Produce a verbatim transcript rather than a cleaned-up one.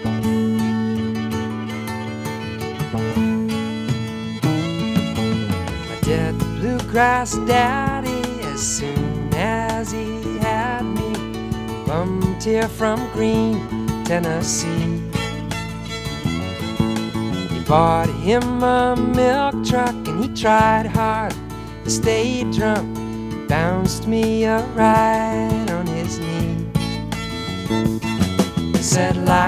My dead bluegrass daddy, as soon as he had me, bummed here from Green, Tennessee. He bought him a milk truck and he tried hard to stay drunk. He bounced me a ride on his knee. He said, "Life